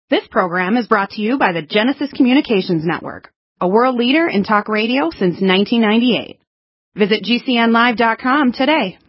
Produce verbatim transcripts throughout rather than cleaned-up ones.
This program is brought to you by the Genesis Communications Network, a world leader in talk radio since nineteen ninety-eight. Visit G C N live dot com today.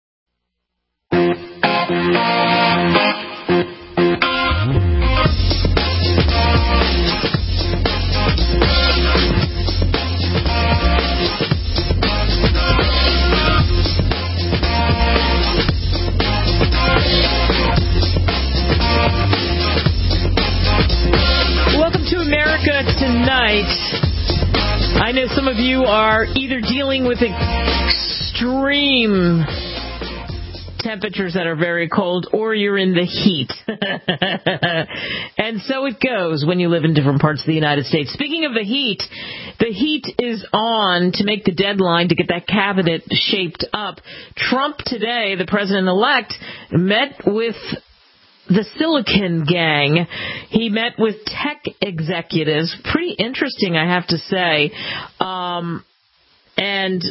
Tonight, I know some of you are either dealing with extreme temperatures that are very cold, or you're in the heat. And so it goes when you live in different parts of the United States. Speaking of the heat, the heat is on to make the deadline to get that cabinet shaped up. Trump today, the president-elect, met with the Silicon Gang. He met with tech executives. Pretty interesting, I have to say. Um, and,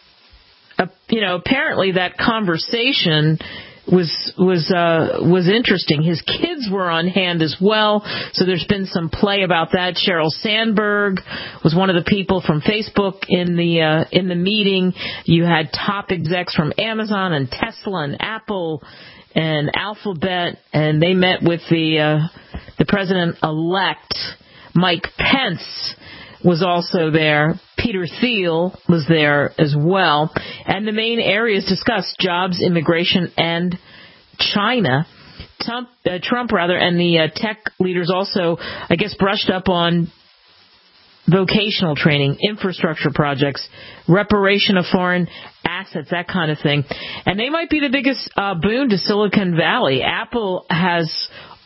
uh, you know, apparently that conversation was was uh, was interesting. His kids were on hand as well, so there's been some play about that. Sheryl Sandberg was one of the people from Facebook in the uh, in the meeting. You had top execs from Amazon and Tesla and Apple and Alphabet, and they met with the uh, the president-elect. Mike Pence was also there. Peter Thiel was there as well. And the main areas discussed: jobs, immigration, and China. Trump, uh, Trump rather, and the uh, tech leaders also, I guess, brushed up on vocational training, infrastructure projects, reparation of foreign assets, that kind of thing. And they might be the biggest uh, boon to Silicon Valley. Apple has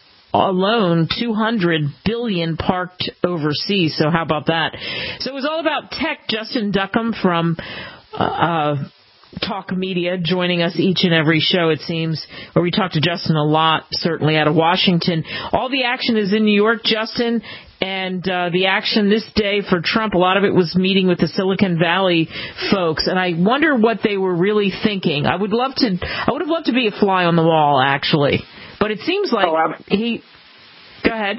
alone two hundred billion dollars parked overseas, so how about that? So it was all about tech. Justin Duckham from uh, uh, Talk Media joining us each and every show, it seems, where we talk to Justin a lot, certainly out of Washington. All the action is in New York, Justin. And uh, the action this day for Trump, a lot of it was meeting with the Silicon Valley folks, and I wonder what they were really thinking. I would love to, I would have loved to be a fly on the wall, actually, but it seems like oh, he. Go ahead.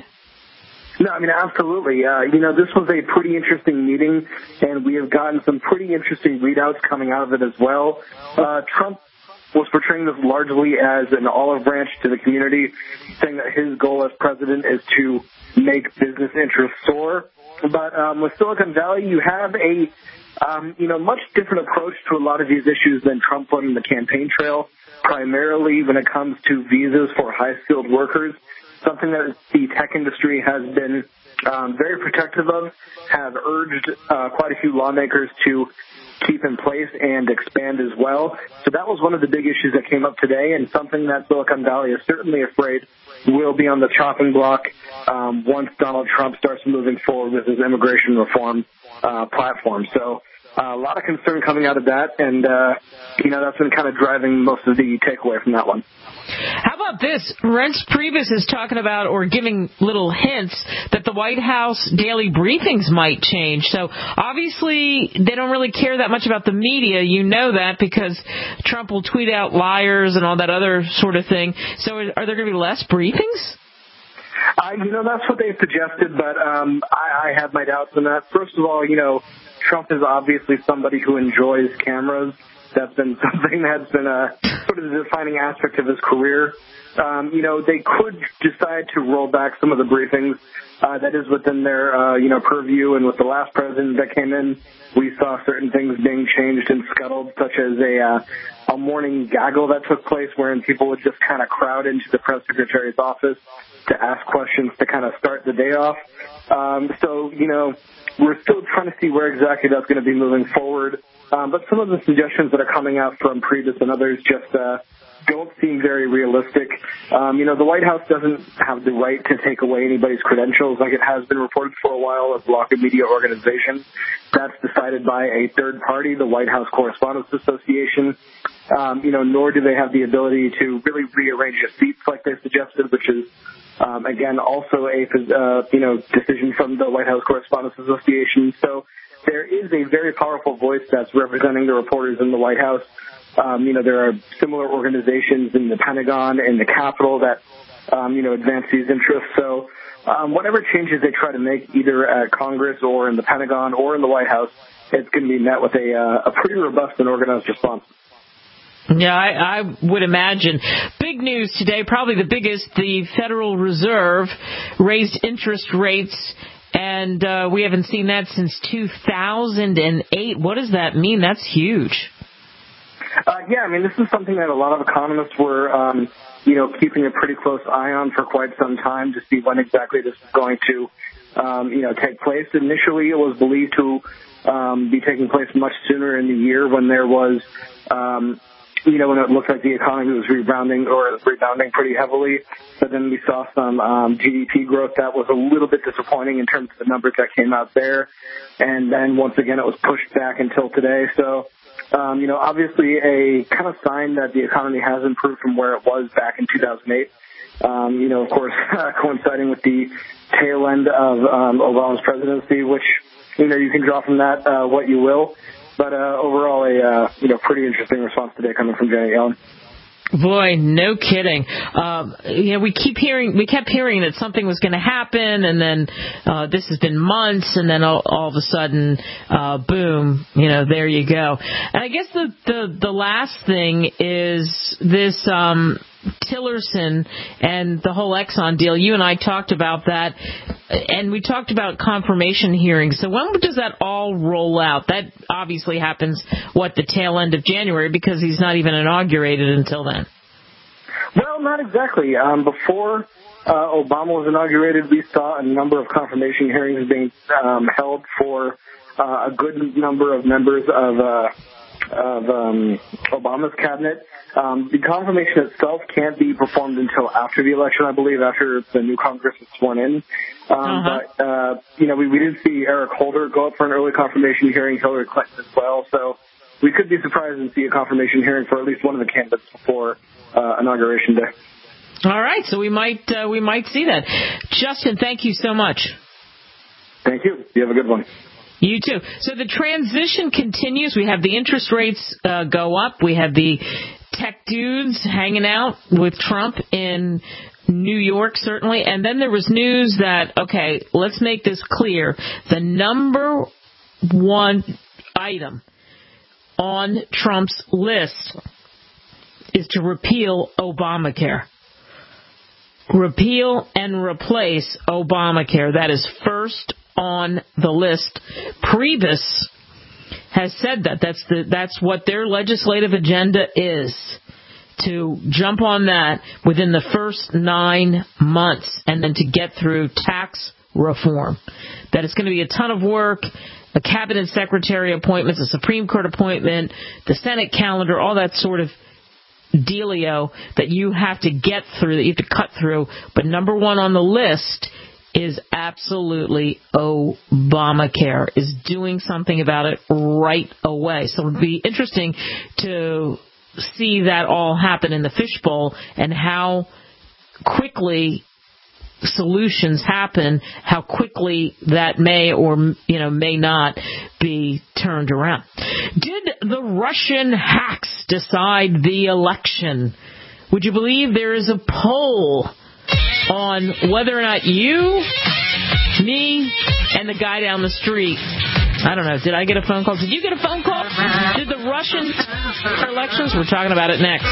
No, I mean, absolutely. Uh, you know, this was a pretty interesting meeting, and we have gotten some pretty interesting readouts coming out of it as well. Uh, Trump was portraying this largely as an olive branch to the community, saying that his goal as president is to make business interests soar. But um, with Silicon Valley, you have a um, you know much different approach to a lot of these issues than Trump put in the campaign trail, primarily when it comes to visas for high-skilled workers, something that the tech industry has been um, very protective of, have urged uh, quite a few lawmakers to keep in place and expand as well. So that was one of the big issues that came up today, and something that Silicon Valley is certainly afraid will be on the chopping block um, once Donald Trump starts moving forward with his immigration reform uh, platform. So uh, a lot of concern coming out of that, and uh, you know that's been kind of driving most of the takeaway from that one. How about this? Reince Priebus is talking about, or giving little hints, that the White House daily briefings might change. So obviously they don't really care that much about the media. You know that because Trump will tweet out liars and all that other sort of thing. So are there going to be less briefings? Uh, you know, that's what they've suggested, but um, I, I have my doubts on that. First of all, you know, Trump is obviously somebody who enjoys cameras. That's been something that's been a sort of the defining aspect of his career. Um, you know, they could decide to roll back some of the briefings. Uh, that is within their, uh, you know, purview. And with the last president that came in, we saw certain things being changed and scuttled, such as a, uh, a morning gaggle that took place wherein people would just kind of crowd into the press secretary's office to ask questions to kind of start the day off. Um, so, you know, we're still trying to see where exactly that's going to be moving forward. Um, but some of the suggestions that are coming out from Priebus and others just uh, don't seem very realistic. Um, you know, the White House doesn't have the right to take away anybody's credentials like it has been reported for a while as a block of media organization. That's decided by a third party, the White House Correspondents Association. Um, you know, nor do they have the ability to really rearrange the seats like they suggested, which is, um, again, also a, uh, you know, decision from the White House Correspondents Association. So there is a very powerful voice that's representing the reporters in the White House. Um, you know, there are similar organizations in the Pentagon and the Capitol that um, you know, advance these interests. So um, whatever changes they try to make, either at Congress or in the Pentagon or in the White House, it's going to be met with a, uh, a pretty robust and organized response. Yeah, I, I would imagine. Big news today, probably the biggest, the Federal Reserve raised interest rates, and uh, we haven't seen that since two thousand eight. What does that mean? That's huge. Uh, yeah, I mean, this is something that a lot of economists were, um, you know, keeping a pretty close eye on for quite some time to see when exactly this is going to, um, you know, take place. Initially, it was believed to um, be taking place much sooner in the year when there was, um, you know, when it looked like the economy was rebounding or rebounding pretty heavily. But then we saw some um, G D P growth that was a little bit disappointing in terms of the numbers that came out there. And then once again, it was pushed back until today. So, um, you know, obviously a kind of sign that the economy has improved from where it was back in two thousand eight. Um, you know, of course, coinciding with the tail end of um, Obama's presidency, which, you know, you can draw from that uh, what you will. But uh, overall, a uh, you know pretty interesting response today coming from Janet Yellen. Boy, no kidding. Um, you know, we keep hearing, we kept hearing that something was going to happen, and then uh, this has been months, and then all, all of a sudden, uh, boom, you know, there you go. And I guess the the, the last thing is this um, Tillerson and the whole Exxon deal. You and I talked about that, and we talked about confirmation hearings. So when does that all roll out? That obviously happens, what, the tail end of January, because he's not even inaugurated until then. Well, not exactly. Um, before uh, Obama was inaugurated, we saw a number of confirmation hearings being um, held for uh, a good number of members of uh, of um, Obama's cabinet. Um, the confirmation itself can't be performed until after the election, I believe, after the new Congress is sworn in. Um, uh-huh. But, uh, you know, we, we did see Eric Holder go up for an early confirmation hearing, Hillary Clinton as well. So we could be surprised and see a confirmation hearing for at least one of the candidates before uh, Inauguration Day. All right, so we might uh, we might see that. Justin, thank you so much. Thank you. You have a good one. You too. So the transition continues. We have the interest rates uh, go up. We have the tech dudes hanging out with Trump in New York, certainly. And then there was news that, okay, let's make this clear. The number one item on Trump's list is to repeal Obamacare. Repeal and replace Obamacare. That is first on the list. Priebus has said that. That's the that's what their legislative agenda is, to jump on that within the first nine months and then to get through tax reform. That it's going to be a ton of work, a cabinet secretary appointments, a Supreme Court appointment, the Senate calendar, all that sort of dealio that you have to get through, that you have to cut through. But number one on the list is absolutely Obamacare, is doing something about it right away. So it would be interesting to see that all happen in the fishbowl and how quickly solutions happen, how quickly that may or you know may not be turned around. Did the Russian hacks decide the election? Would you believe there is a poll on whether or not you, me, and the guy down the street, I don't know, did I get a phone call? Did you get a phone call? Did the Russians elections? We're talking about it next.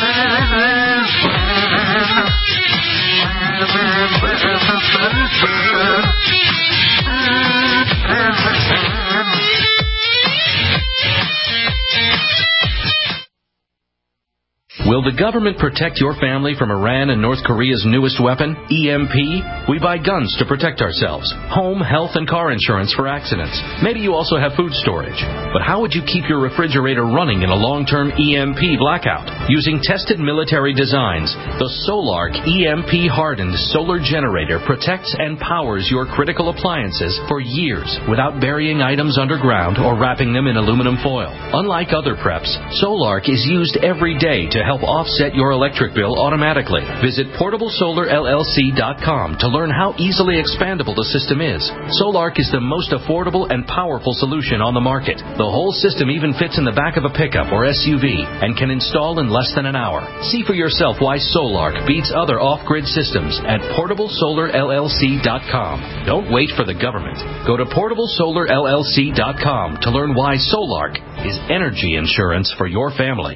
Will the government protect your family from Iran and North Korea's newest weapon, E M P? We buy guns to protect ourselves, home, health, and car insurance for accidents. Maybe you also have food storage. But how would you keep your refrigerator running in a long-term E M P blackout? Using tested military designs, the Solark E M P-hardened solar generator protects and powers your critical appliances for years without burying items underground or wrapping them in aluminum foil. Unlike other preps, Solark is used every day to help help offset your electric bill automatically. Visit portable solar L L C dot com to learn how easily expandable the system is. Solark is the most affordable and powerful solution on the market. The whole system even fits in the back of a pickup or S U V and can install in less than an hour. See for yourself why Solark beats other off-grid systems at portable solar L L C dot com. Don't wait for the government. Go to portable solar L L C dot com to learn why Solark is energy insurance for your family.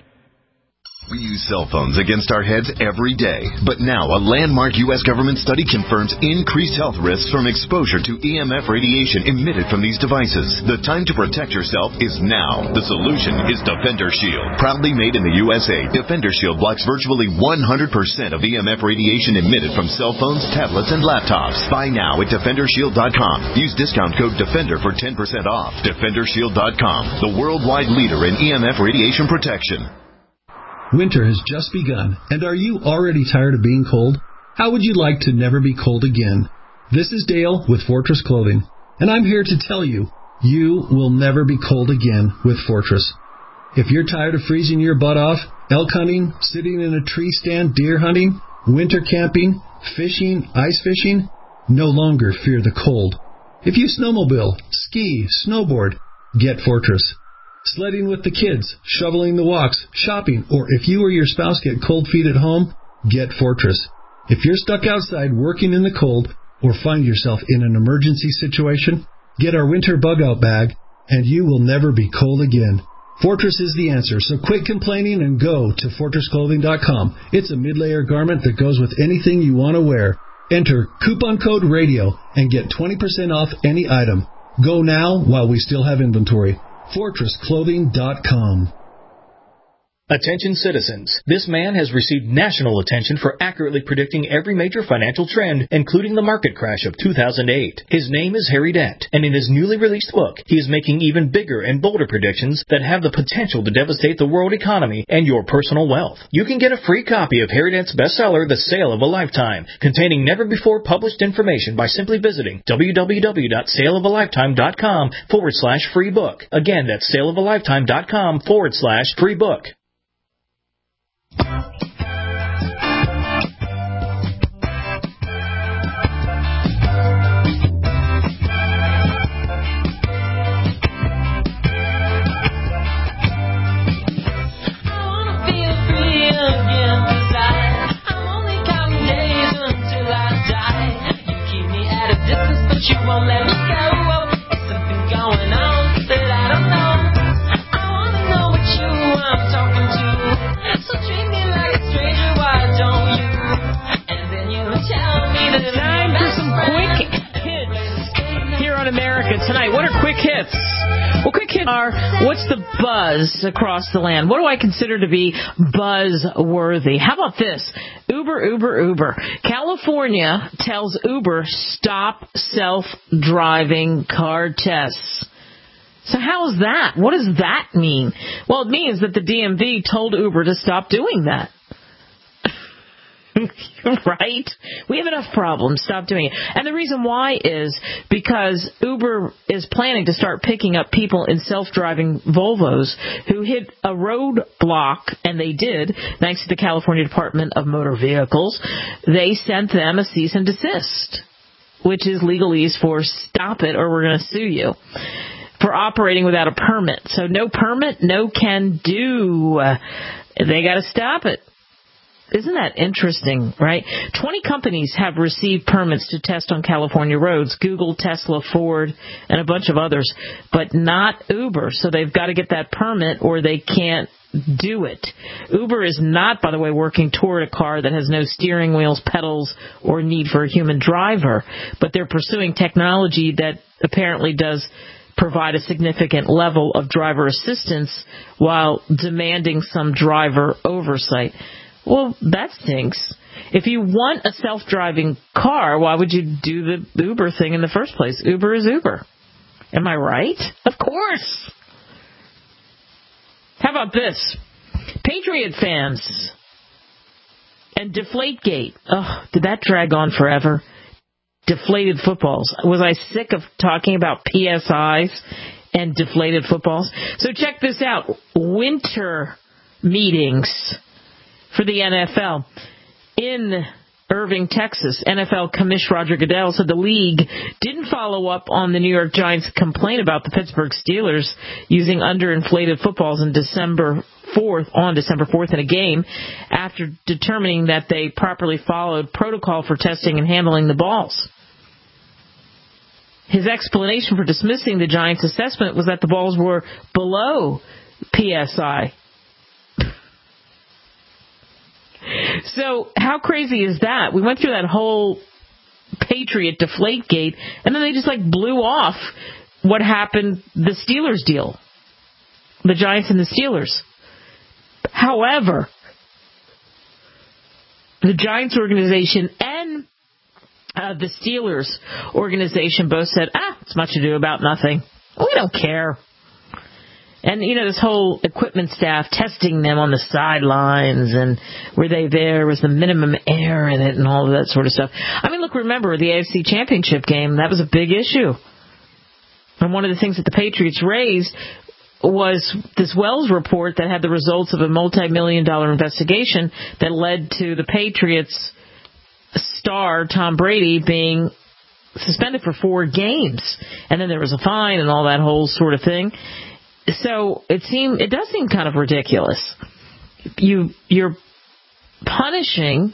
We use cell phones against our heads every day, but now a landmark U S government study confirms increased health risks from exposure to E M F radiation emitted from these devices. The time to protect yourself is now. The solution is Defender Shield. Proudly made in the U S A, Defender Shield blocks virtually one hundred percent of E M F radiation emitted from cell phones, tablets, and laptops. Buy now at defender shield dot com. Use discount code DEFENDER for ten percent off. defender shield dot com, the worldwide leader in E M F radiation protection. Winter has just begun, and are you already tired of being cold? How would you like to never be cold again? This is Dale with Fortress Clothing, and I'm here to tell you, you will never be cold again with Fortress. If you're tired of freezing your butt off, elk hunting, sitting in a tree stand, deer hunting, winter camping, fishing, ice fishing, no longer fear the cold. If you snowmobile, ski, snowboard, get Fortress. Sledding with the kids, shoveling the walks, shopping, or if you or your spouse get cold feet at home, get Fortress. If you're stuck outside working in the cold or find yourself in an emergency situation, get our winter bug-out bag, and you will never be cold again. Fortress is the answer, so quit complaining and go to fortress clothing dot com. It's a mid-layer garment that goes with anything you want to wear. Enter coupon code RADIO and get twenty percent off any item. Go now while we still have inventory. fortress clothing dot com. Attention citizens, this man has received national attention for accurately predicting every major financial trend, including the market crash of two thousand eight. His name is Harry Dent, and in his newly released book, he is making even bigger and bolder predictions that have the potential to devastate the world economy and your personal wealth. You can get a free copy of Harry Dent's bestseller, The Sale of a Lifetime, containing never-before-published information by simply visiting www.saleofalifetime.com forward slash free book. Again, that's saleofalifetime.com forward slash free book. You won't let me go. There's something going on that I don't know. I wanna know what you I'm talking to. So treat me like a stranger, why don't you? And then you tell me that time for some quick hits here on America Tonight. What are quick hits? Well, quick hits are, what's the buzz across the land? What do I consider to be buzz-worthy? How about this? Uber, Uber, Uber. California tells Uber, stop self-driving car tests. So how is that? What does that mean? Well, it means that the D M V told Uber to stop doing that. Right? We have enough problems. Stop doing it. And the reason why is because Uber is planning to start picking up people in self-driving Volvos who hit a roadblock, and they did, thanks to the California Department of Motor Vehicles. They sent them a cease and desist, which is legalese for stop it or we're going to sue you, for operating without a permit. So no permit, no can do. They got to stop it. Isn't that interesting, right? twenty companies have received permits to test on California roads, Google, Tesla, Ford, and a bunch of others, but not Uber. So they've got to get that permit or they can't do it. Uber is not, by the way, working toward a car that has no steering wheels, pedals, or need for a human driver, but they're pursuing technology that apparently does provide a significant level of driver assistance while demanding some driver oversight. Well, that stinks. If you want a self-driving car, why would you do the Uber thing in the first place? Uber is Uber. Am I right? Of course. How about this? Patriot fans and Deflategate. Oh, did that drag on forever? Deflated footballs. Was I sick of talking about P S Is and deflated footballs? So check this out. Winter meetings for the N F L. In Irving, Texas, N F L Commissioner Roger Goodell said the league didn't follow up on the New York Giants' complaint about the Pittsburgh Steelers using underinflated footballs in December fourth, on December fourth in a game, after determining that they properly followed protocol for testing and handling the balls. His explanation for dismissing the Giants' assessment was that the balls were below P S I. So how crazy is that? We went through that whole Patriot Deflategate, and then they just like blew off what happened, the Steelers deal, the Giants and the Steelers. However, the Giants organization and uh, the Steelers organization both said, ah, it's much ado about nothing. We don't care. And, you know, this whole equipment staff testing them on the sidelines, and were they there, was the minimum air in it, and all of that sort of stuff. I mean, look, remember the A F C Championship game, that was a big issue. And one of the things that the Patriots raised was this Wells report that had the results of a multi-million dollar investigation that led to the Patriots star, Tom Brady, being suspended for four games. And then there was a fine and all that whole sort of thing. So it seem it does seem kind of ridiculous. You you're punishing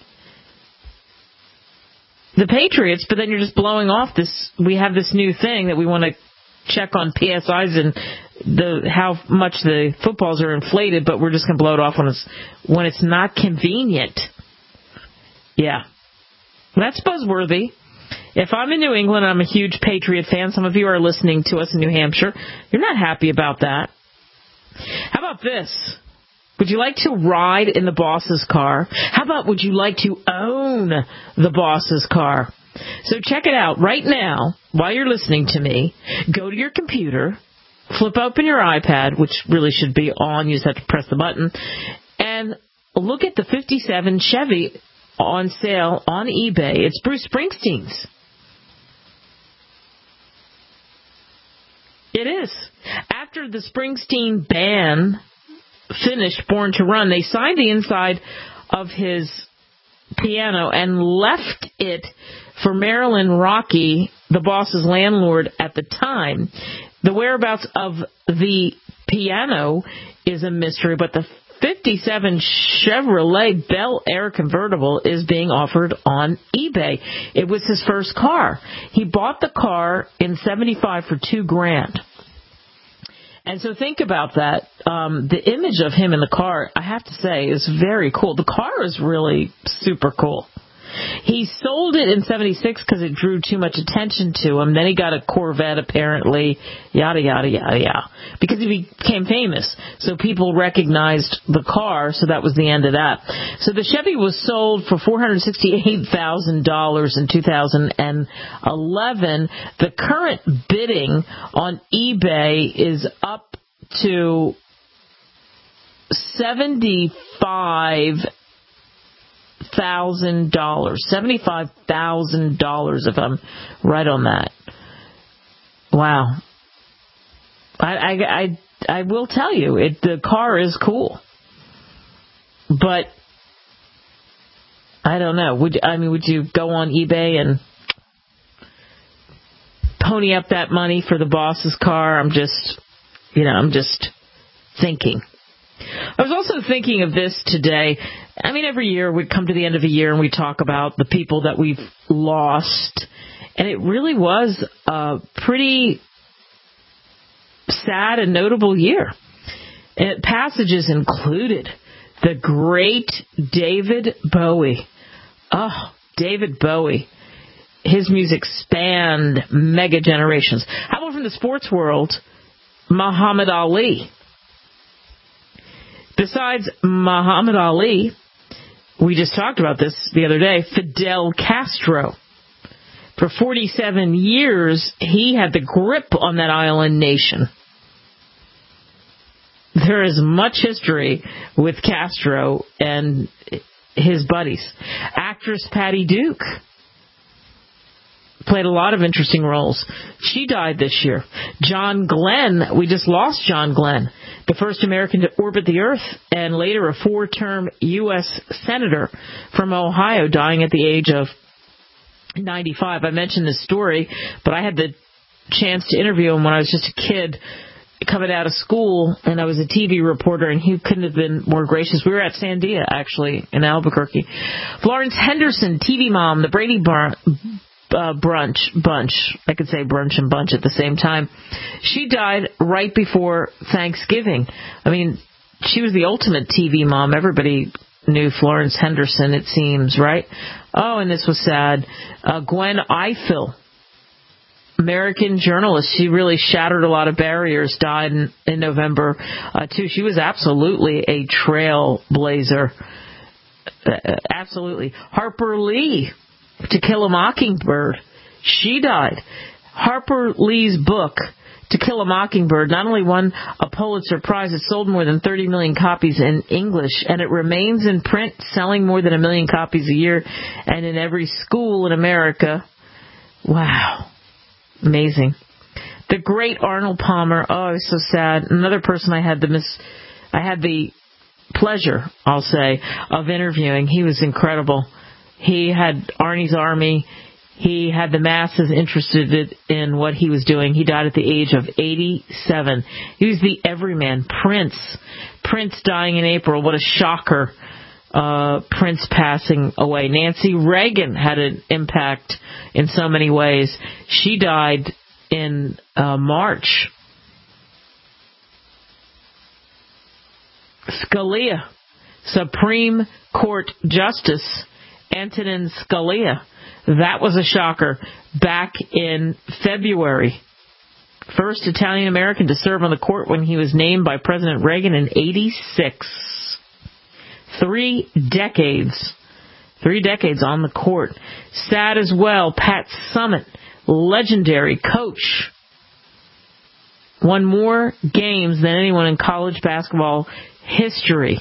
the Patriots, but then you're just blowing off this. We have this new thing that we want to check on P S Is and the how much the footballs are inflated, but we're just going to blow it off when it's when it's not convenient. Yeah, that's buzzworthy. If I'm in New England, I'm a huge Patriot fan. Some of you are listening to us in New Hampshire. You're not happy about that. How about this? Would you like to ride in the boss's car? How about would you like to own the boss's car? So check it out right now while you're listening to me. Go to your computer, flip open your iPad, which really should be on. You just have to press the button, and look at the fifty-seven Chevy on sale on eBay. It's Bruce Springsteen's. It is. After the Springsteen band finished Born to Run, they signed the inside of his piano and left it for Marilyn Rocky, the boss's landlord at the time. The whereabouts of the piano is a mystery, but the fifty-seven Chevrolet Bel Air convertible is being offered on eBay. It was his first car. He bought the car in seventy-five for two grand. And so think about that. Um, the image of him in the car, I have to say, is very cool. The car is really super cool. He sold it in seventy-six because it drew too much attention to him. Then he got a Corvette, apparently, yada, yada, yada, yada, because he became famous. So people recognized the car, so that was the end of that. So the Chevy was sold for four hundred sixty-eight thousand dollars in two thousand eleven. The current bidding on eBay is up to seventy-five thousand dollars, seventy-five thousand dollars, if I'm right on that. Wow. I, I, I, I will tell you, it, the car is cool. But I don't know. Would I mean, would you go on eBay and pony up that money for the boss's car? I'm just, you know, I'm just thinking. I was also thinking of this today. I mean, every year we come to the end of a year and we talk about the people that we've lost. And it really was a pretty sad and notable year. And passages included the great David Bowie. Oh, David Bowie. His music spanned mega generations. How about from the sports world, Muhammad Ali? Besides Muhammad Ali, we just talked about this the other day, Fidel Castro. For forty-seven years, he had the grip on that island nation. There is much history with Castro and his buddies. Actress Patty Duke played a lot of interesting roles. She died this year. John Glenn, we just lost John Glenn, the first American to orbit the Earth, and later a four-term U S Senator from Ohio, dying at the age of ninety-five. I mentioned this story, but I had the chance to interview him when I was just a kid coming out of school, and I was a T V reporter, and he couldn't have been more gracious. We were at Sandia, actually, in Albuquerque. Florence Henderson, T V mom, the Brady Bar- uh, brunch bunch. I could say brunch and bunch at the same time. She died right before Thanksgiving. I mean, she was the ultimate T V mom. Everybody knew Florence Henderson, it seems, right? Oh, and this was sad. Uh, Gwen Ifill, American journalist. She really shattered a lot of barriers, died in, in November, uh, too. She was absolutely a trailblazer. Uh, absolutely. Harper Lee, To Kill a Mockingbird. She died. Harper Lee's book, To Kill a Mockingbird, not only won a Pulitzer Prize, it sold more than thirty million copies in English, and it remains in print, selling more than a million copies a year, and in every school in America. Wow. Amazing. The great Arnold Palmer. Oh, I was so sad. Another person I had the mis- I had the pleasure, I'll say, of interviewing. He was incredible. He had Arnie's Army. He had the masses interested in what he was doing. He died at the age of eighty-seven. He was the everyman. Prince. Prince dying in April. What a shocker. Uh, Prince passing away. Nancy Reagan had an impact in so many ways. She died in uh, March. Scalia, Supreme Court Justice Antonin Scalia. That was a shocker. Back in February. First Italian American to serve on the court when he was named by President Reagan in eighty-six. Three decades. Three decades on the court. Sad as well, Pat Summitt, legendary coach. Won more games than anyone in college basketball history.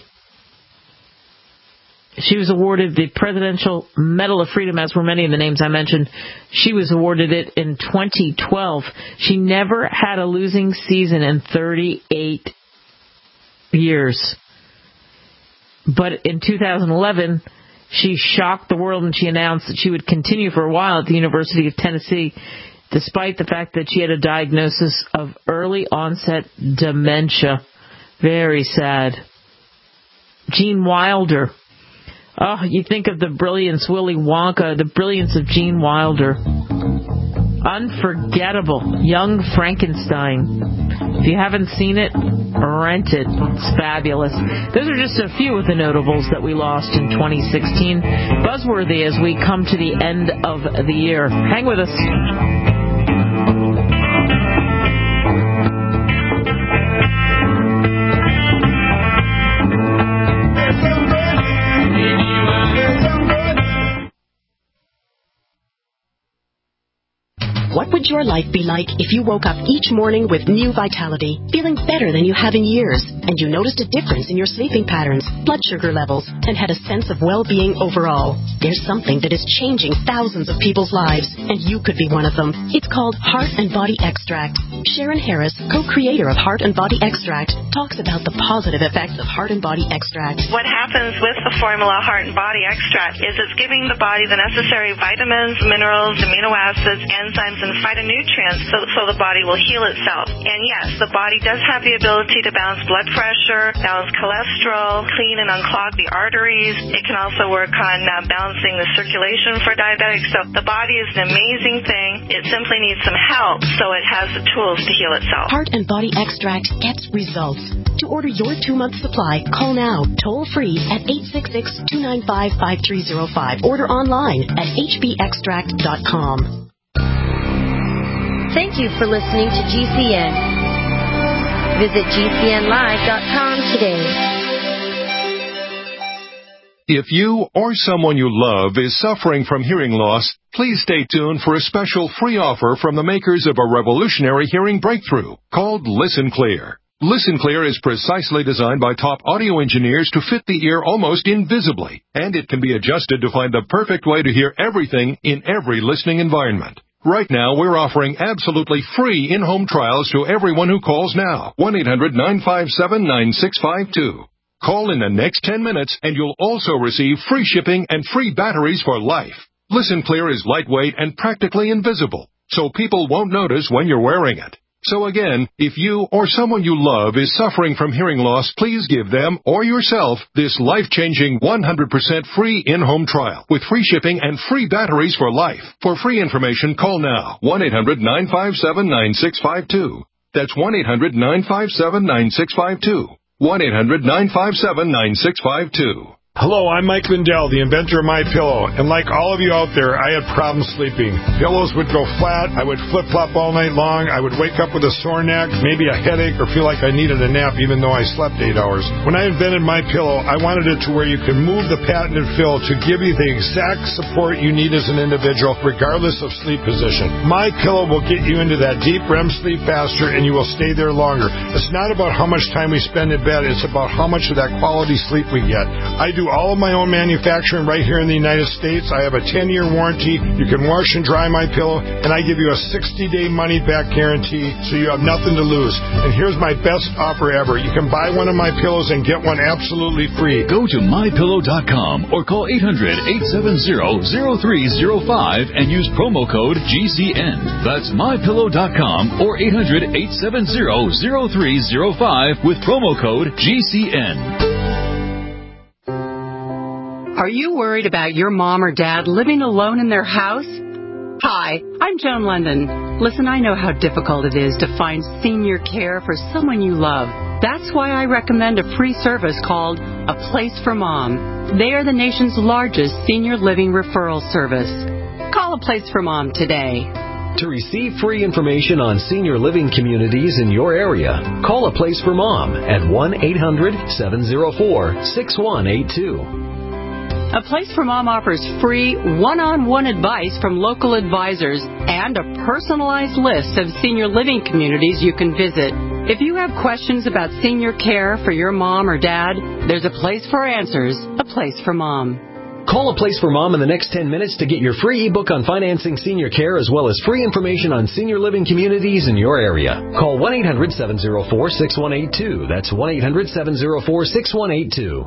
She was awarded the Presidential Medal of Freedom, as were many of the names I mentioned. She was awarded it in twenty twelve. She never had a losing season in thirty-eight years. But in two thousand eleven, she shocked the world when she announced that she would continue for a while at the University of Tennessee, despite the fact that she had a diagnosis of early onset dementia. Very sad. Gene Wilder. Oh, you think of the brilliance, Willy Wonka, the brilliance of Gene Wilder. Unforgettable. Young Frankenstein. If you haven't seen it, rent it. It's fabulous. Those are just a few of the notables that we lost in twenty sixteen. Buzzworthy as we come to the end of the year. Hang with us. What would your life be like if you woke up each morning with new vitality, feeling better than you have in years, and you noticed a difference in your sleeping patterns, blood sugar levels, and had a sense of well-being overall? There's something that is changing thousands of people's lives, and you could be one of them. It's called Heart and Body Extract. Sharon Harris, co-creator of Heart and Body Extract, talks about the positive effects of Heart and Body Extract. What happens with the formula Heart and Body Extract is it's giving the body the necessary vitamins, minerals, amino acids, enzymes, and phytonutrients so, so the body will heal itself. And yes, the body does have the ability to balance blood pressure, balance cholesterol, clean and unclog the arteries. It can also work on uh, balancing the circulation for diabetics. So the body is an amazing thing. It simply needs some help so it has the tools to heal itself. Heart and Body Extract gets results. To order your two-month supply, call now, toll-free at eight six six, two nine five, five three zero five. Order online at h b extract dot com. Thank you for listening to G C N. Visit G C N live dot com today. If you or someone you love is suffering from hearing loss, please stay tuned for a special free offer from the makers of a revolutionary hearing breakthrough called Listen Clear. Listen Clear is precisely designed by top audio engineers to fit the ear almost invisibly, and it can be adjusted to find the perfect way to hear everything in every listening environment. Right now, we're offering absolutely free in-home trials to everyone who calls now. one eight hundred nine five seven nine six five two. Call in the next ten minutes and you'll also receive free shipping and free batteries for life. Listen Clear is lightweight and practically invisible, so people won't notice when you're wearing it. So again, if you or someone you love is suffering from hearing loss, please give them or yourself this life-changing one hundred percent free in-home trial with free shipping and free batteries for life. For free information, call now. one eight hundred nine five seven nine six five two. That's one eight hundred nine five seven nine six five two. one eight hundred nine five seven nine six five two. Hello, I'm Mike Lindell, the inventor of MyPillow, and like all of you out there, I had problems sleeping. Pillows would go flat, I would flip-flop all night long, I would wake up with a sore neck, maybe a headache, or feel like I needed a nap even though I slept eight hours. When I invented MyPillow, I wanted it to where you can move the patented fill to give you the exact support you need as an individual, regardless of sleep position. MyPillow will get you into that deep R E M sleep faster, and you will stay there longer. It's not about how much time we spend in bed, it's about how much of that quality sleep we get. I do all of my own manufacturing right here in the United States. I have a ten-year warranty. You can wash and dry my pillow, and I give you a sixty-day money-back guarantee, so you have nothing to lose. And here's my best offer ever. You can buy one of my pillows and get one absolutely free. Go to my pillow dot com or call eight hundred eight seven zero zero three zero five and use promo code G C N. That's my pillow dot com or eight hundred eight seven zero zero three zero five with promo code G C N. Are you worried about your mom or dad living alone in their house? Hi, I'm Joan London. Listen, I know how difficult it is to find senior care for someone you love. That's why I recommend a free service called A Place for Mom. They are the nation's largest senior living referral service. Call A Place for Mom today. To receive free information on senior living communities in your area, call A Place for Mom at one eight hundred seven zero four six one eight two. A Place for Mom offers free one-on-one advice from local advisors and a personalized list of senior living communities you can visit. If you have questions about senior care for your mom or dad, there's a place for answers, A Place for Mom. Call A Place for Mom in the next ten minutes to get your free ebook on financing senior care as well as free information on senior living communities in your area. Call one eight hundred seven zero four six one eight two. That's one eight hundred seven zero four six one eight two.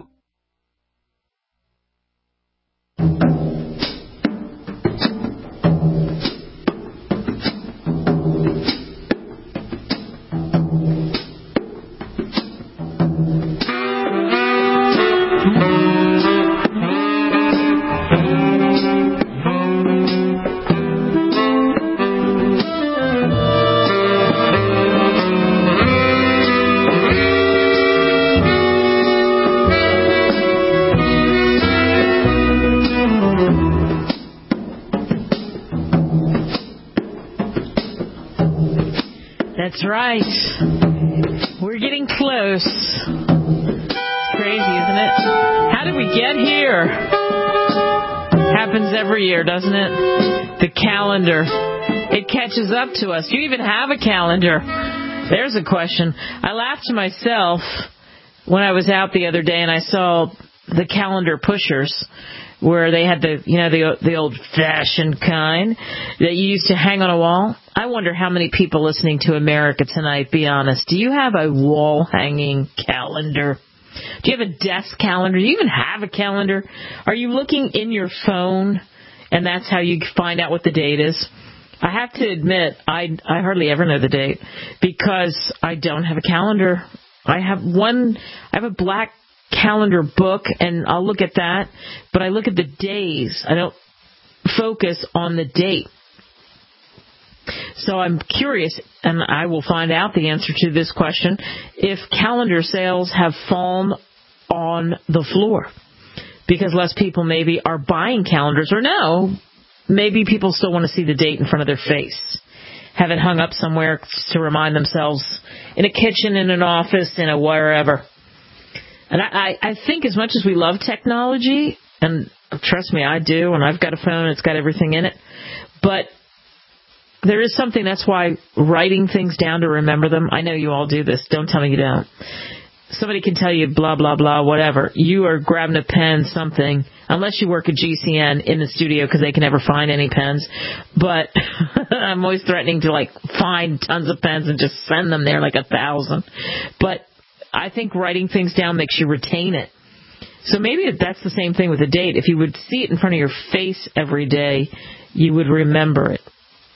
That's right. We're getting close. It's crazy, isn't it? How did we get here? Happens every year, doesn't it? The calendar. It catches up to us. Do you even have a calendar? There's a question. I laughed to myself when I was out the other day and I saw the calendar pushers, where they had the, you know, the the old-fashioned kind that you used to hang on a wall. I wonder how many people listening to America Tonight, be honest, do you have a wall-hanging calendar? Do you have a desk calendar? Do you even have a calendar? Are you looking in your phone, and that's how you find out what the date is? I have to admit, I, I hardly ever know the date because I don't have a calendar. I have one, I have a black calendar book, and I'll look at that, but I look at the days. I don't focus on the date. So I'm curious, and I will find out the answer to this question, if calendar sales have fallen on the floor because less people maybe are buying calendars, or no, maybe people still want to see the date in front of their face, have it hung up somewhere to remind themselves, in a kitchen, in an office, in a wherever. And I, I think as much as we love technology, and trust me, I do, and I've got a phone, it's got everything in it, but there is something, that's why writing things down to remember them, I know you all do this, don't tell me you don't. Somebody can tell you blah, blah, blah, whatever. You are grabbing a pen, something, unless you work at G C N in the studio because they can never find any pens. But I'm always threatening to, like, find tons of pens and just send them there, like a thousand. But I think writing things down makes you retain it. So maybe that's the same thing with a date. If you would see it in front of your face every day, you would remember it.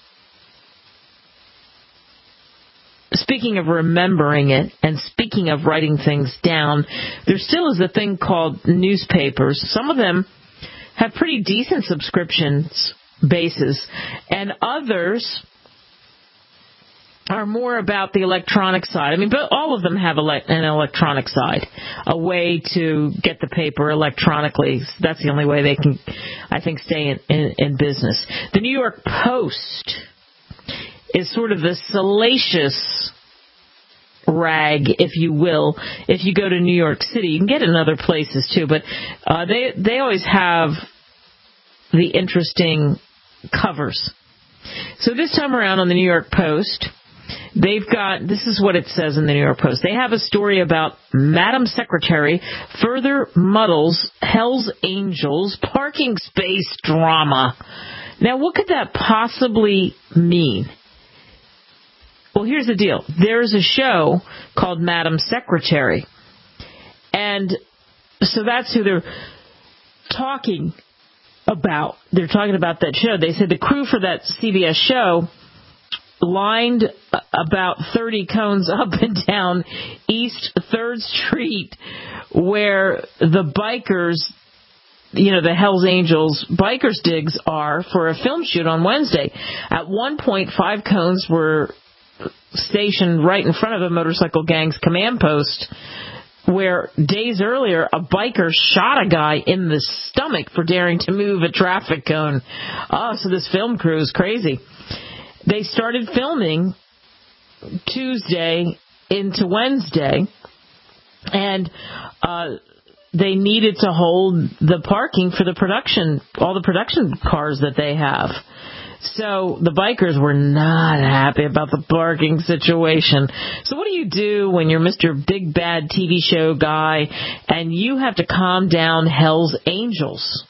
Speaking of remembering it, and speaking of writing things down, there still is a thing called newspapers. Some of them have pretty decent subscriptions bases, and others are more about the electronic side. I mean, but all of them have ele- an electronic side, a way to get the paper electronically. That's the only way they can, I think, stay in, in, in business. The New York Post is sort of the salacious rag, if you will, if you go to New York City. You can get it in other places too, but uh, they they always have the interesting covers. So this time around on the New York Post, they've got, this is what it says in the New York Post. They have a story about Madam Secretary further muddles Hell's Angels parking space drama. Now, what could that possibly mean? Well, here's the deal. There's a show called Madam Secretary. And so that's who they're talking about. They're talking about that show. They said the crew for that C B S show lined about thirty cones up and down East third Street where the bikers, you know, the Hells Angels bikers digs are for a film shoot on Wednesday. At one point, five cones were stationed right in front of a motorcycle gang's command post, where days earlier a biker shot a guy in the stomach for daring to move a traffic cone. Oh, so this film crew is crazy. They started filming Tuesday into Wednesday, and uh, they needed to hold the parking for the production, all the production cars that they have. So the bikers were not happy about the parking situation. So what do you do when you're Mister Big Bad T V show guy and you have to calm down Hell's Angels?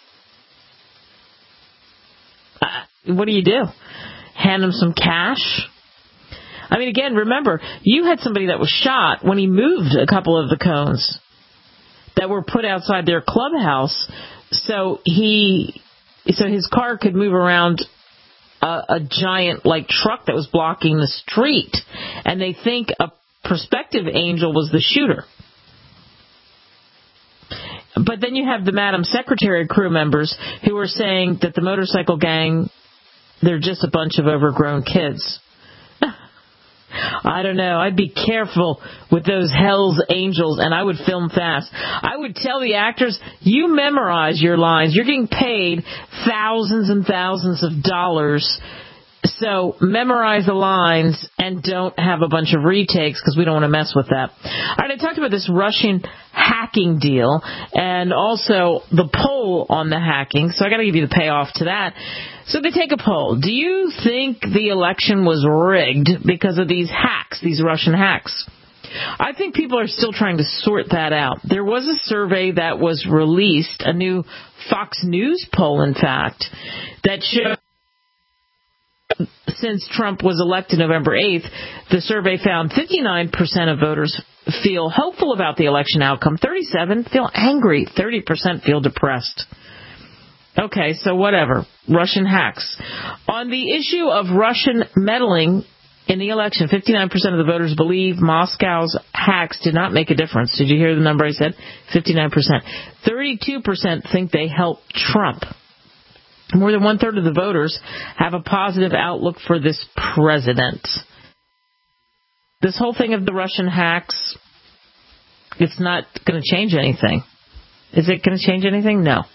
Uh, what do you do? Hand them some cash? I mean, again, remember, you had somebody that was shot when he moved a couple of the cones that were put outside their clubhouse, so he, so his car could move around a, a giant, like, truck that was blocking the street, and they think a prospective angel was the shooter. But then you have the Madam Secretary crew members who are saying that the motorcycle gang, they're just a bunch of overgrown kids. I don't know. I'd be careful with those Hell's Angels, and I would film fast. I would tell the actors, you memorize your lines. You're getting paid thousands and thousands of dollars, so memorize the lines and don't have a bunch of retakes because we don't want to mess with that. All right, I talked about this Russian hacking deal and also the poll on the hacking, so I got to give you the payoff to that. So they take a poll. Do you think the election was rigged because of these hacks, these Russian hacks? I think people are still trying to sort that out. There was a survey that was released, a new Fox News poll, in fact, that showed since Trump was elected November eighth, the survey found fifty-nine percent of voters feel hopeful about the election outcome, thirty-seven percent feel angry, thirty percent feel depressed. Okay, so whatever. Russian hacks. On the issue of Russian meddling in the election, fifty-nine percent of the voters believe Moscow's hacks did not make a difference. Did you hear the number I said? fifty-nine percent. thirty-two percent think they helped Trump. More than one-third of the voters have a positive outlook for this president. This whole thing of the Russian hacks, it's not going to change anything. Is it going to change anything? No.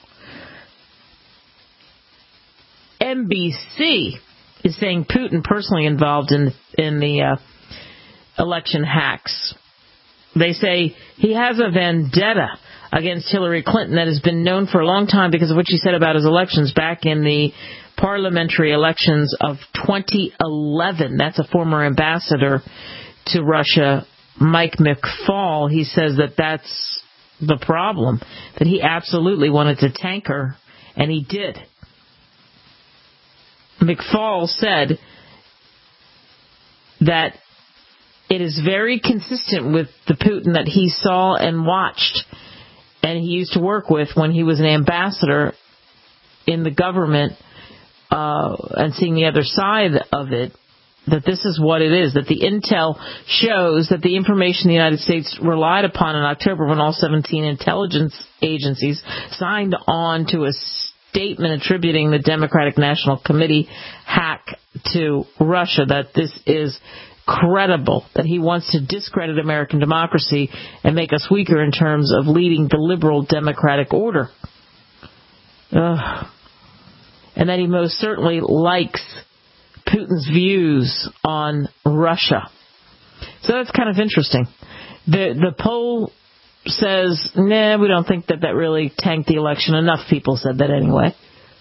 N B C is saying Putin personally involved in in the uh, election hacks. They say he has a vendetta against Hillary Clinton that has been known for a long time because of what she said about his elections back in the parliamentary elections of twenty eleven. That's a former ambassador to Russia, Mike McFaul. He says that that's the problem, that he absolutely wanted to tank her, and he did. McFaul said that it is very consistent with the Putin that he saw and watched and he used to work with when he was an ambassador in the government, uh, and seeing the other side of it, that this is what it is, that the intel shows that the information the United States relied upon in October when all seventeen intelligence agencies signed on to a statement attributing the Democratic National Committee hack to Russia, that this is credible, that he wants to discredit American democracy and make us weaker in terms of leading the liberal democratic order. Ugh. And that he most certainly likes Putin's views on Russia. So that's kind of interesting. The the poll says, nah, we don't think that that really tanked the election. Enough people said that anyway.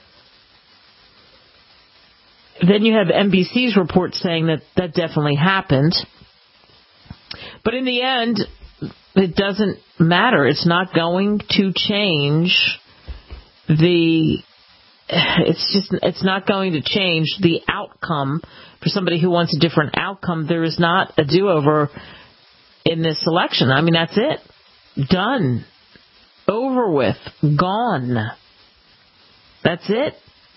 Then you have N B C's report saying that that definitely happened. But in the end, it doesn't matter. It's not going to change the... It's just, it's not going to change the outcome for somebody who wants a different outcome. There is not a do-over in this election. I mean, that's it. Done. Over with. Gone. That's it.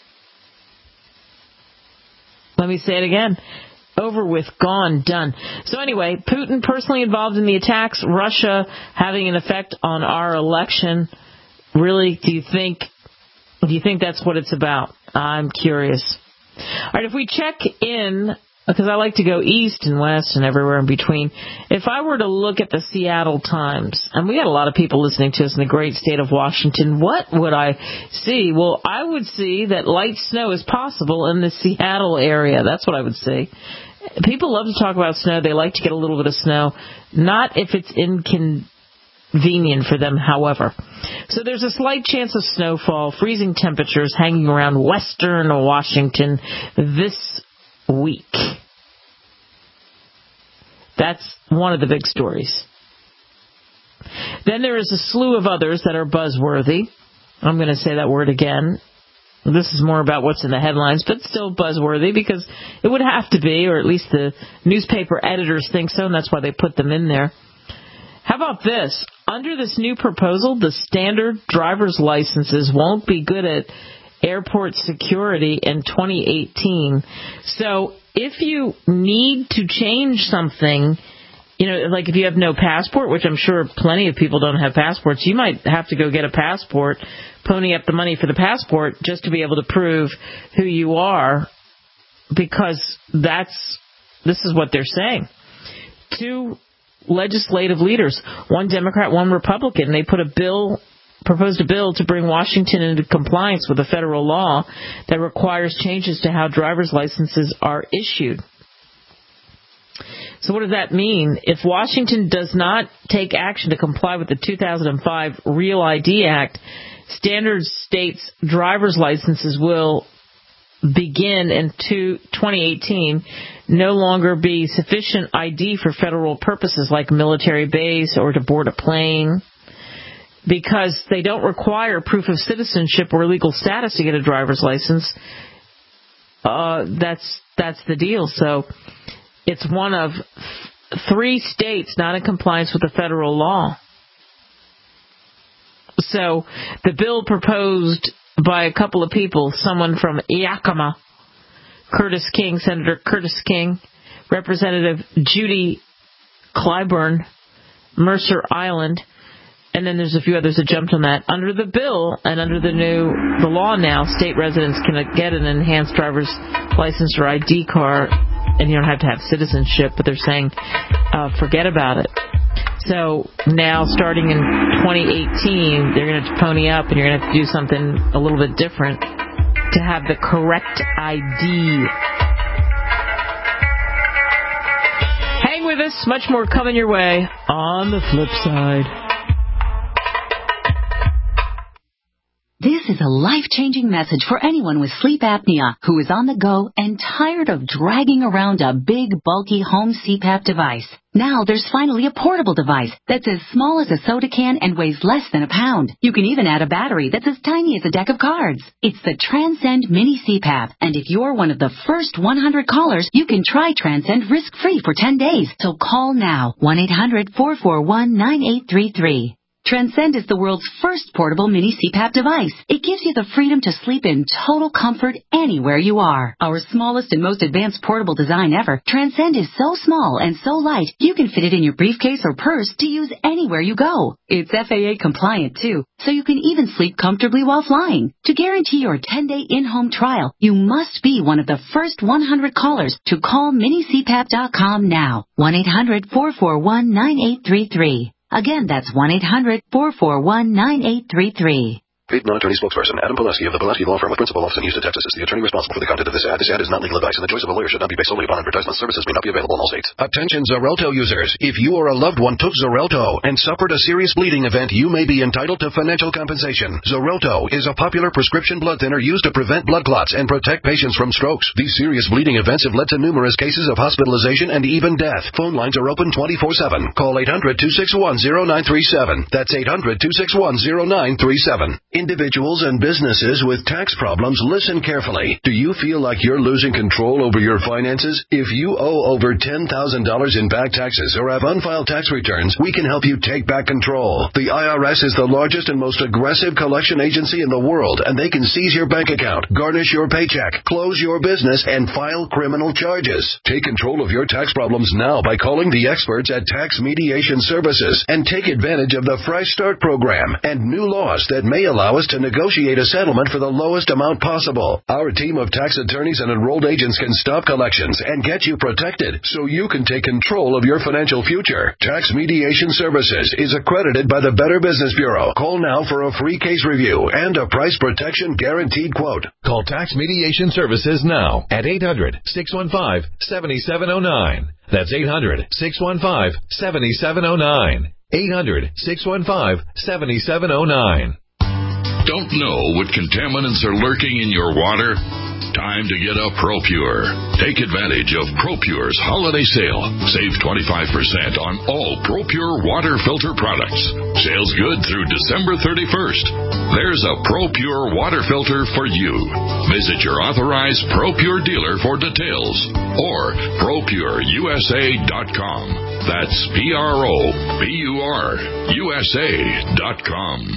Let me say it again. Over with, gone, done. So anyway, Putin personally involved in the attacks, Russia having an effect on our election. Really, do you think, do you think that's what it's about? I'm curious. All right, if we check in, because I like to go east and west and everywhere in between, if I were to look at the Seattle Times, and we got a lot of people listening to us in the great state of Washington, what would I see? Well, I would see that light snow is possible in the Seattle area. That's what I would see. People love to talk about snow. They like to get a little bit of snow. Not if it's inconvenient for them, however. So there's a slight chance of snowfall, freezing temperatures hanging around western Washington this week. That's one of the big stories. Then there is a slew of others that are buzzworthy. I'm going to say that word again. This is more about what's in the headlines, but still buzzworthy because it would have to be, or at least the newspaper editors think so, and that's why they put them in there. How about this? Under this new proposal, the standard driver's licenses won't be good at airport security in twenty eighteen. So if you need to change something, you know, like if you have no passport, which I'm sure plenty of people don't have passports, you might have to go get a passport, pony up the money for the passport just to be able to prove who you are, because that's, this is what they're saying. Two legislative leaders, one Democrat, one Republican, they put a bill proposed a bill to bring Washington into compliance with a federal law that requires changes to how driver's licenses are issued. So what does that mean? If Washington does not take action to comply with the two thousand five Real I D Act, standard states' driver's licenses will begin in twenty eighteen no longer be sufficient I D for federal purposes like military base or to board a plane, because they don't require proof of citizenship or legal status to get a driver's license. Uh, that's that's the deal. So it's one of three states not in compliance with the federal law. So the bill proposed by a couple of people, someone from Yakima, Curtis King, Senator Curtis King, Representative Judy Clyburn, Mercer Island, and then there's a few others that jumped on that. Under the bill and under the new the law now, state residents can get an enhanced driver's license or I D card, and you don't have to have citizenship, but they're saying uh, forget about it. So now, starting in twenty eighteen, they're going to have to pony up, and you're going to have to do something a little bit different to have the correct I D. Hang with us. Much more coming your way on the flip side. This is a life-changing message for anyone with sleep apnea who is on the go and tired of dragging around a big, bulky home C PAP device. Now there's finally a portable device that's as small as a soda can and weighs less than a pound. You can even add a battery that's as tiny as a deck of cards. It's the Transcend Mini C PAP, and if you're one of the first one hundred callers, you can try Transcend risk-free for ten days. So call now, one eight hundred, four four one, nine eight three three. Transcend is the world's first portable mini C PAP device. It gives you the freedom to sleep in total comfort anywhere you are. Our smallest and most advanced portable design ever, Transcend is so small and so light, you can fit it in your briefcase or purse to use anywhere you go. It's F A A compliant too, so you can even sleep comfortably while flying. To guarantee your ten-day in-home trial, you must be one of the first one hundred callers to call mini C PAP dot com now. one eight hundred, four four one, nine eight three three. Again, that's one eight hundred, four four one, nine eight three three. Paid non-attorney spokesperson Adam Pileski of the Pileski Law Firm with principal office in Houston, Texas is the attorney responsible for the content of this ad. This ad is not legal advice, and the choice of a lawyer should not be based solely upon advertisement. Services may not be available in all states. Attention Xarelto users. If you or a loved one took Xarelto and suffered a serious bleeding event, you may be entitled to financial compensation. Xarelto is a popular prescription blood thinner used to prevent blood clots and protect patients from strokes. These serious bleeding events have led to numerous cases of hospitalization and even death. Phone lines are open twenty-four seven. Call eight hundred, two six one, zero nine three seven. That's eight hundred, two six one, zero nine three seven. Individuals and businesses with tax problems, listen carefully. Do you feel like you're losing control over your finances? If you owe over ten thousand dollars in back taxes or have unfiled tax returns, we can help you take back control. The I R S is the largest and most aggressive collection agency in the world, and they can seize your bank account, garnish your paycheck, close your business, and file criminal charges. Take control of your tax problems now by calling the experts at Tax Mediation Services and take advantage of the Fresh Start program and new laws that may allow us to negotiate a settlement for the lowest amount possible. Our team of tax attorneys and enrolled agents can stop collections and get you protected so you can take control of your financial future. Tax Mediation Services is accredited by the Better Business Bureau. Call now for a free case review and a price protection guaranteed quote. Call Tax Mediation Services now at eight hundred, six one five, seven seven zero nine. That's eight hundred, six one five, seven seven zero nine. eight hundred, six one five, seven seven zero nine. Don't know what contaminants are lurking in your water? Time to get a ProPure. Take advantage of ProPure's holiday sale. Save twenty-five percent on all ProPure water filter products. Sales good through December thirty-first. There's a ProPure water filter for you. Visit your authorized ProPure dealer for details or pro pure U S A dot com. That's P R O P U R U S A dot com.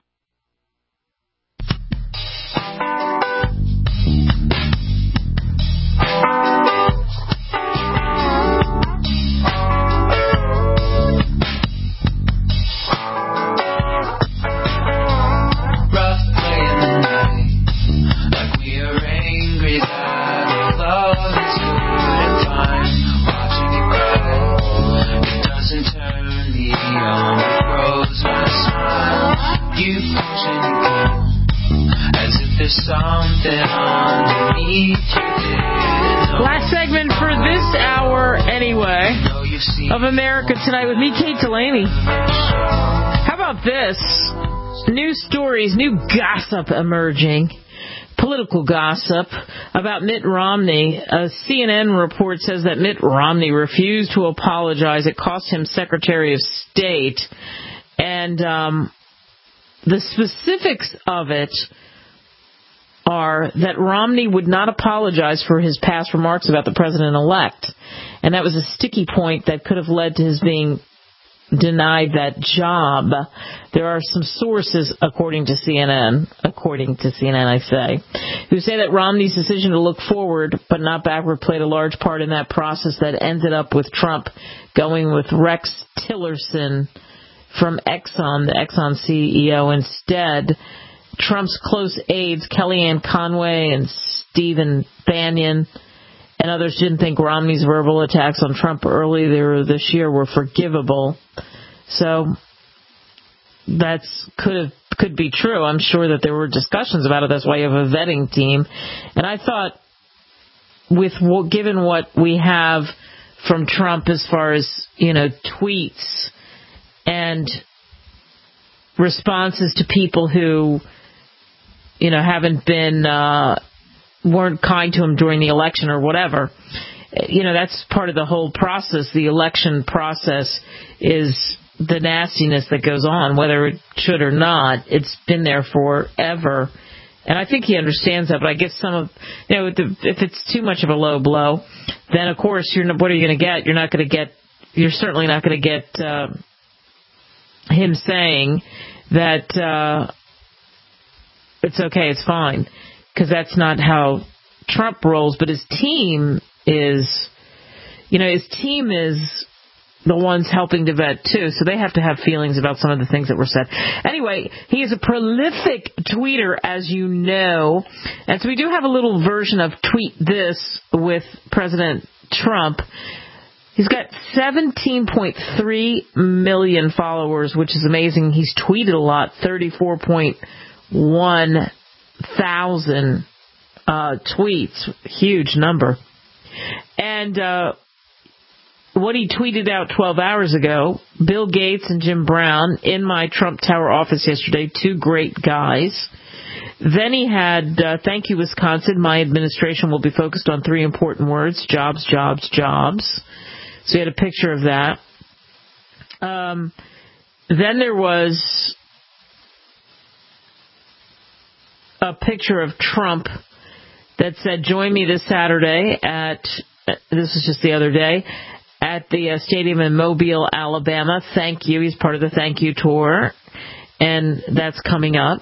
Last segment for this hour, anyway, of America Tonight with me, Kate Delaney. How about this? New stories, new gossip emerging, political gossip about Mitt Romney. A C N N report says that Mitt Romney refused to apologize. It cost him Secretary of State. And um, the specifics of it are that Romney would not apologize for his past remarks about the president-elect. And that was a sticky point that could have led to his being denied that job. There are some sources, according to C N N, according to C N N, I say, who say that Romney's decision to look forward but not backward played a large part in that process that ended up with Trump going with Rex Tillerson from Exxon, the Exxon C E O, instead. Trump's close aides, Kellyanne Conway and Stephen Bannon, and others didn't think Romney's verbal attacks on Trump earlier this year were forgivable. So that's could have could be true. I'm sure that there were discussions about it. That's why you have a vetting team. And I thought, with given what we have from Trump as far as, you know, tweets and responses to people who you know, haven't been, uh, weren't kind to him during the election or whatever. You know, that's part of the whole process. The election process is the nastiness that goes on, whether it should or not. It's been there forever. And I think he understands that, but I guess some of, you know, if it's too much of a low blow, then of course, you're not, what are you going to get? You're not going to get, you're certainly not going to get uh, him saying that uh, it's okay, it's fine, because that's not how Trump rolls. But his team is, you know, his team is the ones helping to vet, too, so they have to have feelings about some of the things that were said. Anyway, he is a prolific tweeter, as you know, and so we do have a little version of Tweet This with President Trump. He's got seventeen point three million followers, which is amazing. He's tweeted a lot, thirty-four point one thousand uh, tweets, huge number. And uh, what he tweeted out twelve hours ago, Bill Gates and Jim Brown in my Trump Tower office yesterday, two great guys. Then he had, uh, thank you, Wisconsin, my administration will be focused on three important words, jobs, jobs, jobs. So he had a picture of that. Um, then there was a picture of Trump that said, join me this Saturday at, this is just the other day, at the uh, stadium in Mobile, Alabama. Thank you. He's part of the thank you tour, and that's coming up.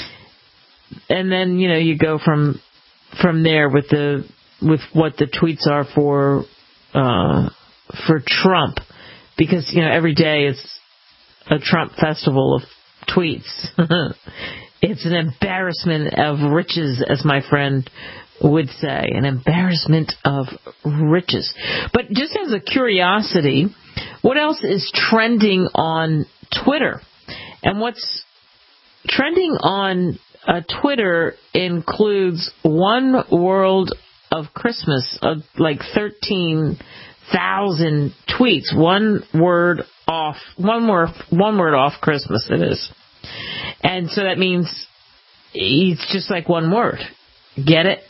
And then, you know, you go from from there with the with what the tweets are for uh, for Trump, because, you know, every day it's a Trump festival of tweets. It's an embarrassment of riches, as my friend would say, an embarrassment of riches. But just as a curiosity, what else is trending on Twitter? And what's trending on uh, Twitter includes One World of Christmas, uh, like thirteen thousand tweets. One word off, one word, one word off Christmas it is. And so that means it's just like one word. Get it?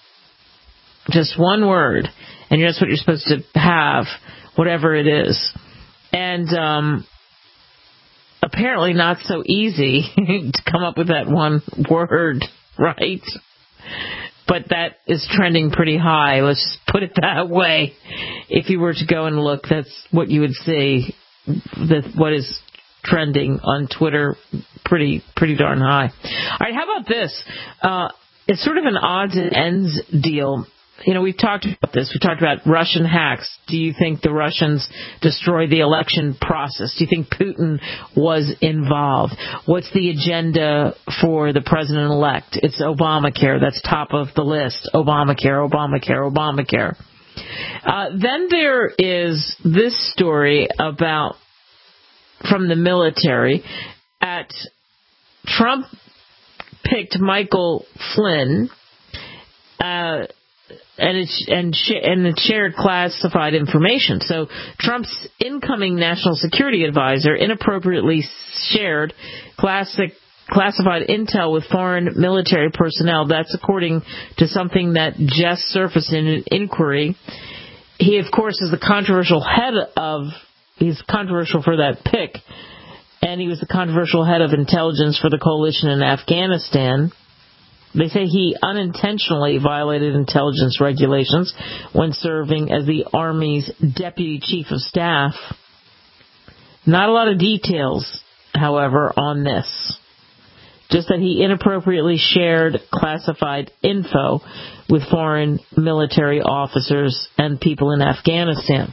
Just one word, and that's what you're supposed to have, whatever it is. And um, apparently not so easy to come up with that one word, right? But that is trending pretty high. Let's just put it that way. If you were to go and look, that's what you would see, that what is trending on Twitter, pretty pretty darn high. All right, how about this? Uh, it's sort of an odds and ends deal. You know, we've talked about this. We talked about Russian hacks. Do you think the Russians destroyed the election process? Do you think Putin was involved? What's the agenda for the president-elect? It's Obamacare. That's top of the list. Obamacare, Obamacare, Obamacare. Uh, then there is this story about, from the military, at Trump picked Michael Flynn, uh, and it's, and sh- and it shared classified information. So Trump's incoming national security advisor inappropriately shared classic classified intel with foreign military personnel. That's according to something that just surfaced in an inquiry. He, of course, is the controversial head of, he's controversial for that pick, and he was the controversial head of intelligence for the coalition in Afghanistan. They say he unintentionally violated intelligence regulations when serving as the Army's deputy chief of staff. Not a lot of details, however, on this. Just that he inappropriately shared classified info with foreign military officers and people in Afghanistan.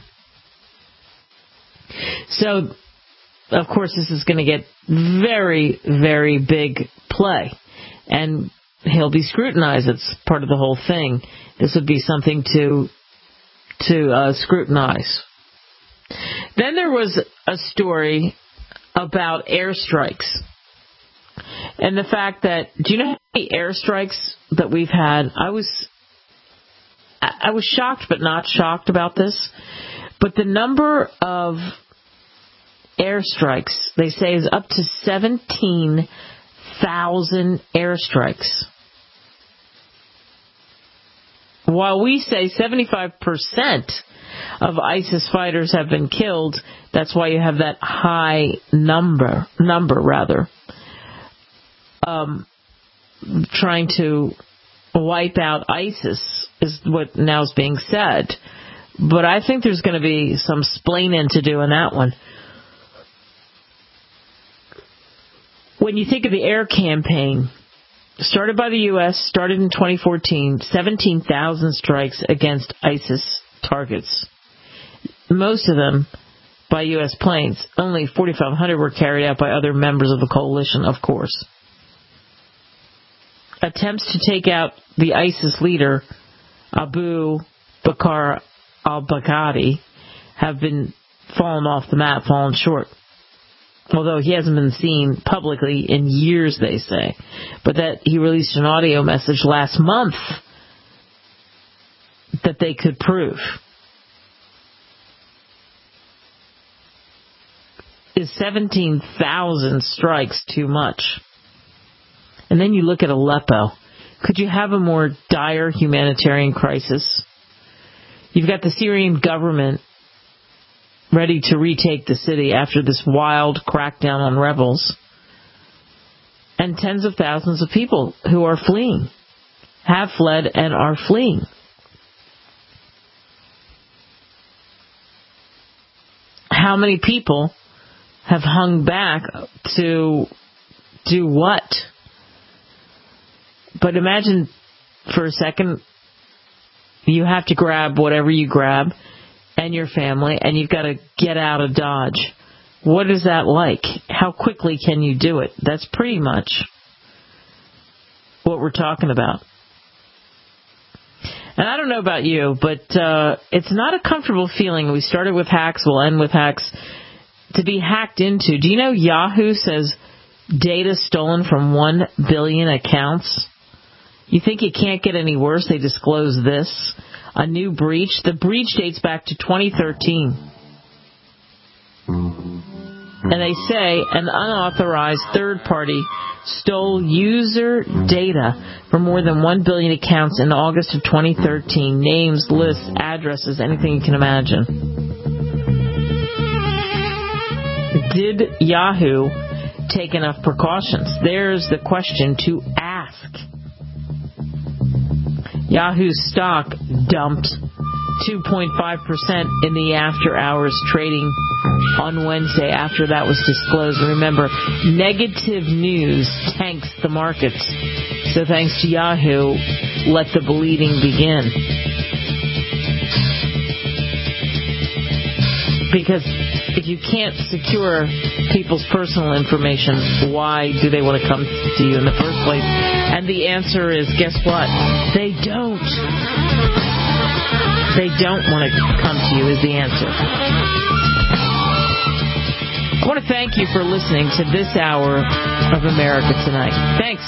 So, of course, this is going to get very, very big play. And he'll be scrutinized. It's part of the whole thing. This would be something to to uh, scrutinize. Then there was a story about airstrikes. And the fact that, do you know how many airstrikes that we've had? I was, I was shocked but not shocked about this. But the number of airstrikes, they say, is up to seventeen thousand airstrikes. While we say seventy-five percent of ISIS fighters have been killed, that's why you have that high number, number rather, um, trying to wipe out ISIS is what now is being said. But I think there's going to be some splaining to do in that one. When you think of the air campaign, started by the U S, started in twenty fourteen, seventeen thousand strikes against ISIS targets. Most of them by U S planes. Only forty-five hundred were carried out by other members of the coalition, of course. Attempts to take out the ISIS leader, Abu Bakr al-Baghdadi, have been fallen off the map, fallen short. Although he hasn't been seen publicly in years, they say. But that he released an audio message last month that they could prove. Is seventeen thousand strikes too much? And then you look at Aleppo. Could you have a more dire humanitarian crisis? You've got the Syrian government ready to retake the city after this wild crackdown on rebels. And tens of thousands of people who are fleeing, have fled and are fleeing. How many people have hung back to do what? But imagine for a second, you have to grab whatever you grab and your family, and you've got to get out of Dodge. What is that like? How quickly can you do it? That's pretty much what we're talking about. And I don't know about you, but uh, it's not a comfortable feeling. We started with hacks, we'll end with hacks. To be hacked into. Do you know Yahoo says data stolen from one billion accounts? You think it can't get any worse? They disclose this. A new breach. The breach dates back to twenty thirteen. And they say an unauthorized third party stole user data from more than one billion accounts in August of twenty thirteen. Names, lists, addresses, anything you can imagine. Did Yahoo take enough precautions? There's the question to ask. Yahoo stock dumped two point five percent in the after-hours trading on Wednesday after that was disclosed. Remember, negative news tanks the markets. So thanks to Yahoo, let the bleeding begin. Because if you can't secure people's personal information, why do they want to come to you in the first place? And the answer is, guess what? They don't. They don't want to come to you is the answer. I want to thank you for listening to this hour of America Tonight. Thanks.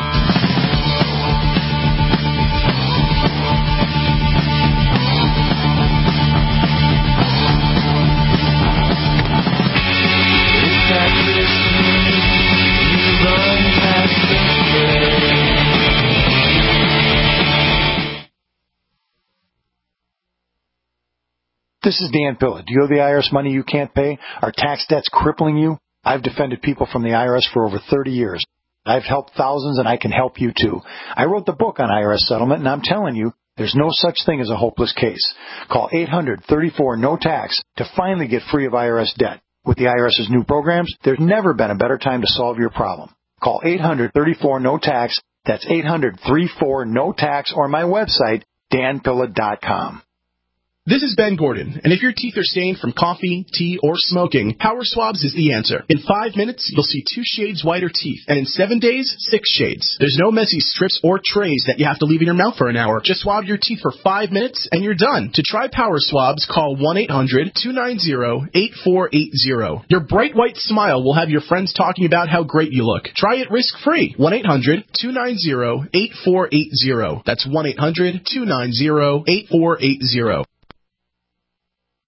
This is Dan Pilla. Do you owe the I R S money you can't pay? Are tax debts crippling you? I've defended people from the I R S for over thirty years. I've helped thousands, and I can help you too. I wrote the book on I R S settlement, and I'm telling you, there's no such thing as a hopeless case. Call eight hundred, thirty-four, no tax to finally get free of I R S debt. With the IRS's new programs, there's never been a better time to solve your problem. Call eight hundred, thirty-four, no tax. That's eight hundred, thirty-four, no tax, or my website, dan pilla dot com. This is Ben Gordon, and if your teeth are stained from coffee, tea, or smoking, Power Swabs is the answer. In five minutes, you'll see two shades whiter teeth, and in seven days, six shades. There's no messy strips or trays that you have to leave in your mouth for an hour. Just swab your teeth for five minutes, and you're done. To try Power Swabs, call one eight hundred, two nine zero, eight four eight zero. Your bright white smile will have your friends talking about how great you look. Try it risk-free. one eight hundred, two nine zero, eight four eight zero. That's one eight hundred, two nine zero, eight four eight zero.